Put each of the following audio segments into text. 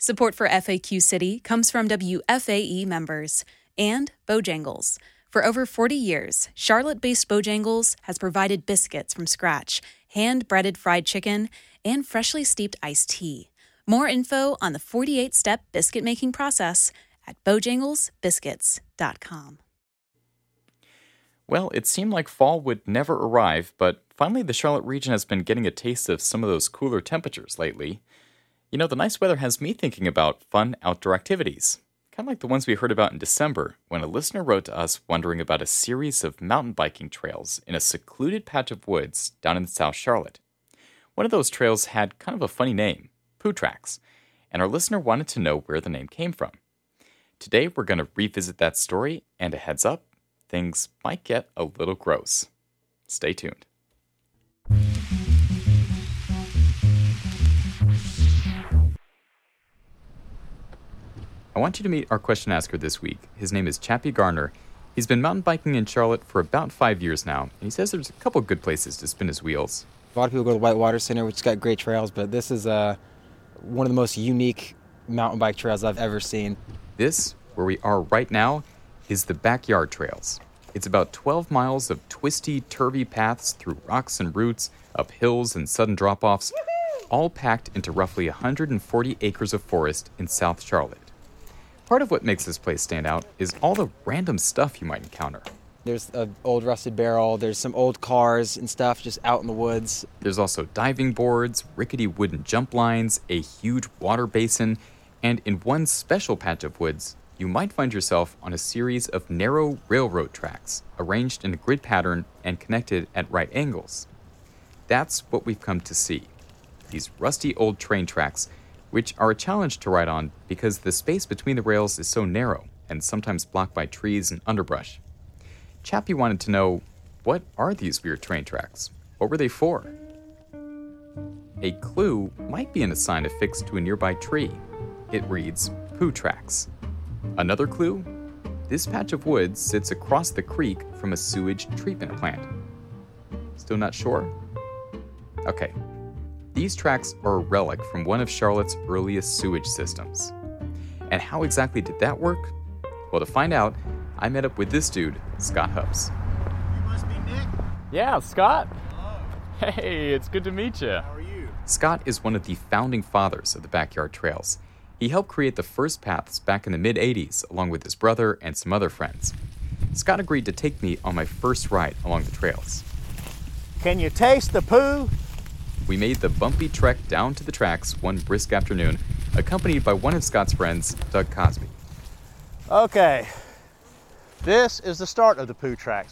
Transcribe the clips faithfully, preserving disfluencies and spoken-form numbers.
Support for F A Q City comes from W F A E members and Bojangles. For over forty years, Charlotte-based Bojangles has provided biscuits from scratch, hand-breaded fried chicken, and freshly steeped iced tea. More info on the forty-eight step biscuit-making process at bojangles biscuits dot com. Well, it seemed like fall would never arrive, but finally the Charlotte region has been getting a taste of some of those cooler temperatures lately. You know, the nice weather has me thinking about fun outdoor activities, kind of like the ones we heard about in December, when a listener wrote to us wondering about a series of mountain biking trails in a secluded patch of woods down in South Charlotte. One of those trails had kind of a funny name, Pooh Tracks, and our listener wanted to know where the name came from. Today, we're going to revisit that story, and a heads up, things might get a little gross. Stay tuned. I want you to meet our question asker this week. His name is Chappie Garner. He's been mountain biking in Charlotte for about five years now, and he says there's a couple good places to spin his wheels. A lot of people go to the Whitewater Center, which has got great trails, but this is uh, one of the most unique mountain bike trails I've ever seen. This, where we are right now, is the Backyard Trails. It's about twelve miles of twisty, turvy paths through rocks and roots, up hills and sudden drop-offs, all packed into roughly one hundred forty acres of forest in South Charlotte. Part of what makes this place stand out is all the random stuff you might encounter. There's an old rusted barrel, there's some old cars and stuff just out in the woods. There's also diving boards, rickety wooden jump lines, a huge water basin, and in one special patch of woods, you might find yourself on a series of narrow railroad tracks, arranged in a grid pattern and connected at right angles. That's what we've come to see. These rusty old train tracks, which are a challenge to ride on because the space between the rails is so narrow and sometimes blocked by trees and underbrush. Chappie wanted to know, what are these weird train tracks? What were they for? A clue might be in a sign affixed to a nearby tree. It reads, Pooh Tracks. Another clue? This patch of woods sits across the creek from a sewage treatment plant. Still not sure? Okay. These tracks are a relic from one of Charlotte's earliest sewage systems. And how exactly did that work? Well, to find out, I met up with this dude, Scott Hubbs. You must be Nick. Yeah, Scott. Hello. Hey, it's good to meet you. How are you? Scott is one of the founding fathers of the Backyard Trails. He helped create the first paths back in the mid-eighties, along with his brother and some other friends. Scott agreed to take me on my first ride along the trails. Can you taste the poo? We made the bumpy trek down to the tracks one brisk afternoon, accompanied by one of Scott's friends, Doug Cosby. Okay, this is the start of the Pooh Tracks.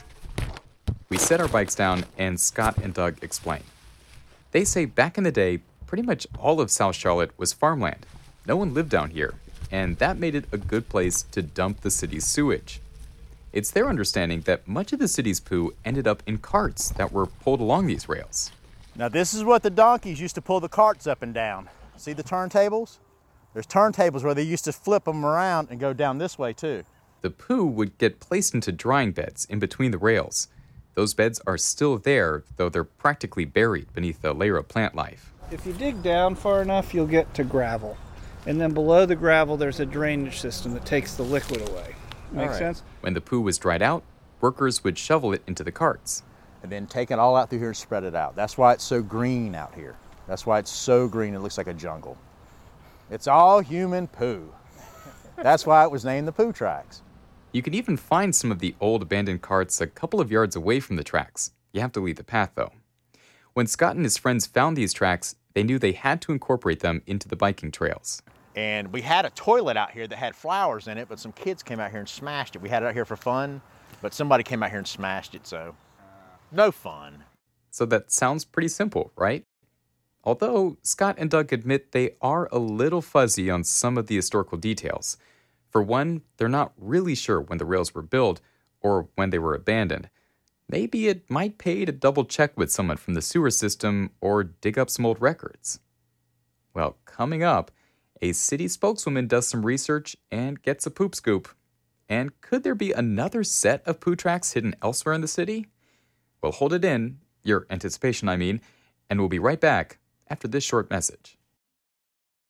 We set our bikes down, and Scott and Doug explain. They say back in the day, pretty much all of South Charlotte was farmland. No one lived down here, and that made it a good place to dump the city's sewage. It's their understanding that much of the city's poo ended up in carts that were pulled along these rails. Now this is what the donkeys used to pull the carts up and down. See the turntables? There's turntables where they used to flip them around and go down this way too. The poo would get placed into drying beds in between the rails. Those beds are still there, though they're practically buried beneath a layer of plant life. If you dig down far enough, you'll get to gravel. And then below the gravel, there's a drainage system that takes the liquid away. Make right. sense? When the poo was dried out, workers would shovel it into the carts. And then take it all out through here and spread it out. That's why it's so green out here. That's why it's so green it looks like a jungle. It's all human poo. That's why it was named the Pooh Tracks. You can even find some of the old abandoned carts a couple of yards away from the tracks. You have to leave the path, though. When Scott and his friends found these tracks, they knew they had to incorporate them into the biking trails. And we had a toilet out here that had flowers in it, but some kids came out here and smashed it. We had it out here for fun, but somebody came out here and smashed it, so no fun. So that sounds pretty simple, right? Although Scott and Doug admit they are a little fuzzy on some of the historical details. For one, they're not really sure when the rails were built or when they were abandoned. Maybe it might pay to double check with someone from the sewer system or dig up some old records. Well, coming up, a city spokeswoman does some research and gets a poop scoop. And could there be another set of poo tracks hidden elsewhere in the city? Well, hold it in, your anticipation, I mean, and we'll be right back after this short message.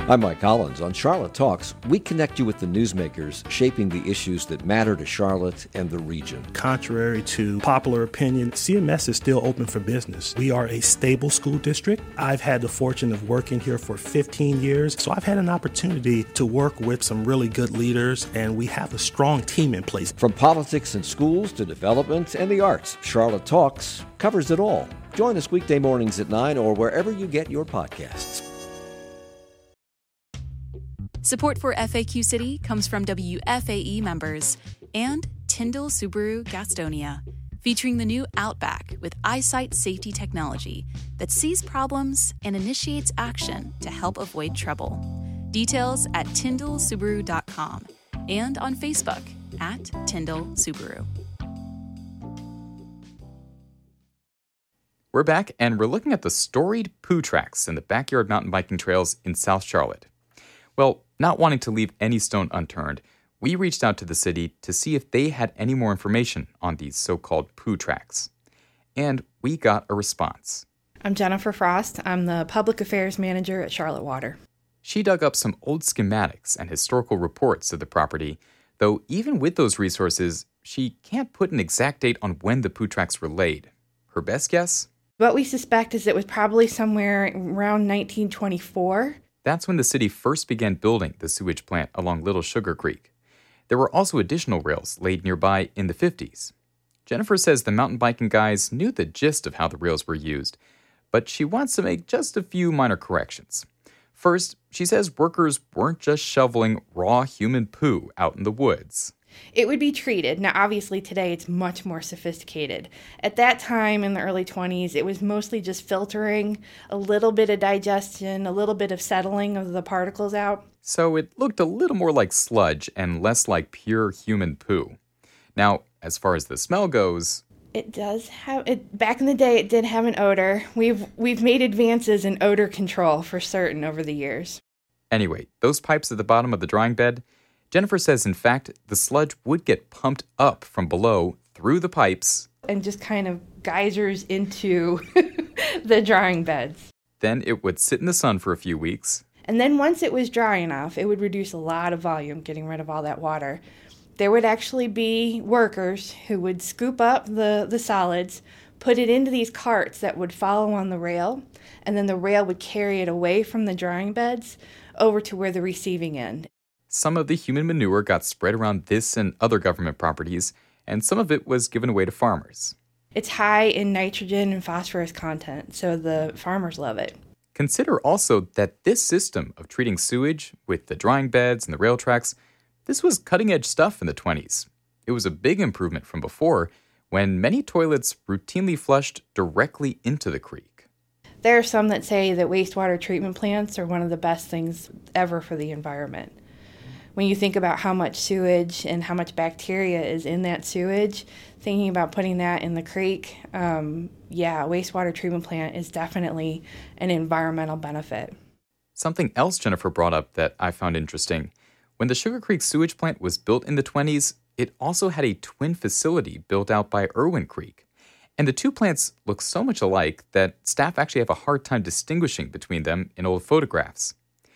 I'm Mike Collins. On Charlotte Talks, we connect you with the newsmakers shaping the issues that matter to Charlotte and the region. Contrary to popular opinion, C M S is still open for business. We are a stable school district. I've had the fortune of working here for fifteen years, so I've had an opportunity to work with some really good leaders, and we have a strong team in place. From politics and schools to development and the arts, Charlotte Talks covers it all. Join us weekday mornings at nine or wherever you get your podcasts. Support for F A Q City comes from W F A E members and Tyndall Subaru Gastonia, featuring the new Outback with eyesight safety technology that sees problems and initiates action to help avoid trouble. Details at tyndall subaru dot com and on Facebook at Tyndall Subaru. We're back, and we're looking at the storied poo tracks in the backyard mountain biking trails in South Charlotte. Well, not wanting to leave any stone unturned, we reached out to the city to see if they had any more information on these so-called poo tracks. And we got a response. I'm Jennifer Frost. I'm the Public Affairs Manager at Charlotte Water. She dug up some old schematics and historical reports of the property, though even with those resources, she can't put an exact date on when the poo tracks were laid. Her best guess? What we suspect is it was probably somewhere around nineteen twenty-four. That's when the city first began building the sewage plant along Little Sugar Creek. There were also additional rails laid nearby in the fifties. Jennifer says the mountain biking guys knew the gist of how the rails were used, but she wants to make just a few minor corrections. First, she says workers weren't just shoveling raw human poo out in the woods. It would be treated. Now, obviously, today it's much more sophisticated. At that time, in the early twenties, it was mostly just filtering, a little bit of digestion, a little bit of settling of the particles out. So it looked a little more like sludge and less like pure human poo. Now, as far as the smell goes, it does have it. Back in the day, it did have an odor. We've we've made advances in odor control for certain over the years. Anyway, those pipes at the bottom of the drying bed, Jennifer says, in fact, the sludge would get pumped up from below through the pipes and just kind of geysers into the drying beds. Then it would sit in the sun for a few weeks. And then once it was dry enough, it would reduce a lot of volume, getting rid of all that water. There would actually be workers who would scoop up the, the solids, put it into these carts that would follow on the rail, and then the rail would carry it away from the drying beds over to where the receiving end. Some of the human manure got spread around this and other government properties, and some of it was given away to farmers. It's high in nitrogen and phosphorus content, so the farmers love it. Consider also that this system of treating sewage with the drying beds and the rail tracks, this was cutting-edge stuff in the twenties. It was a big improvement from before, when many toilets routinely flushed directly into the creek. There are some that say that wastewater treatment plants are one of the best things ever for the environment. When you think about how much sewage and how much bacteria is in that sewage, thinking about putting that in the creek, um, yeah, a wastewater treatment plant is definitely an environmental benefit. Something else Jennifer brought up that I found interesting. When the Sugar Creek sewage plant was built in the twenties, it also had a twin facility built out by Irwin Creek. And the two plants look so much alike that staff actually have a hard time distinguishing between them in old photographs.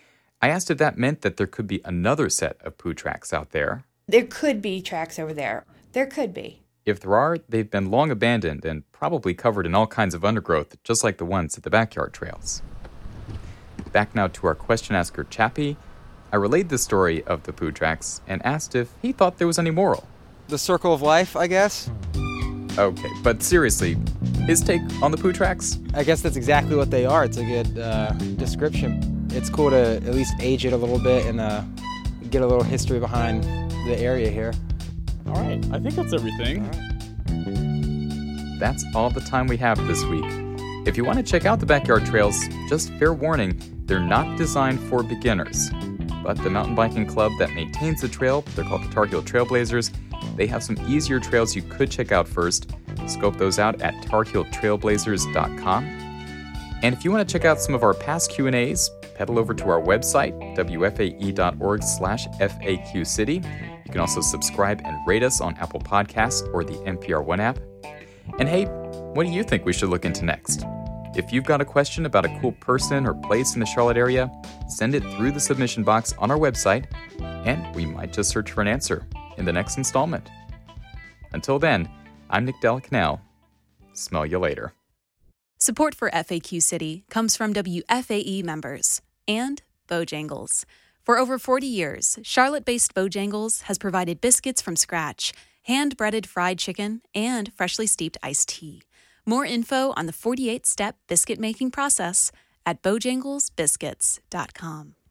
I asked if that meant that there could be another set of poo tracks out there. There could be tracks over there. There could be. If there are, they've been long abandoned and probably covered in all kinds of undergrowth, just like the ones at the backyard trails. Back now to our question asker, Chappie. I relayed the story of the poo tracks and asked if he thought there was any moral. The circle of life, I guess. Okay, but seriously, his take on the poo tracks? I guess that's exactly what they are. It's a good uh, description. It's cool to at least age it a little bit and uh, get a little history behind the area here. All right, I think that's everything. All right. That's all the time we have this week. If you want to check out the backyard trails, just fair warning, they're not designed for beginners. But the mountain biking club that maintains the trail, they're called the Tar Heel Trailblazers, they have some easier trails you could check out first. Scope those out at tar heel trailblazers dot com. And if you want to check out some of our past Q and A's, pedal over to our website, w f a e dot org slash f a q city. You can also subscribe and rate us on Apple Podcasts or the N P R One app. And hey, what do you think we should look into next? If you've got a question about a cool person or place in the Charlotte area, send it through the submission box on our website, and we might just search for an answer in the next installment. Until then, I'm Nick Della Canal. Smell you later. Support for F A Q City comes from W F A E members and Bojangles. For over forty years, Charlotte-based Bojangles has provided biscuits from scratch, hand-breaded fried chicken, and freshly steeped iced tea. More info on the forty-eight step biscuit making process at bojangles biscuits dot com.